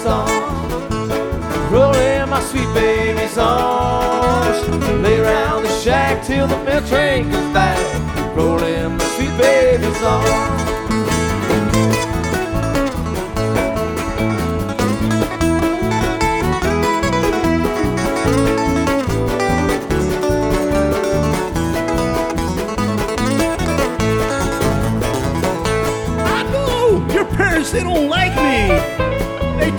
song. Rolling my sweet baby songs. Lay around the shack till the mail train comes back. Rolling my sweet baby songs. Your parents, they don't like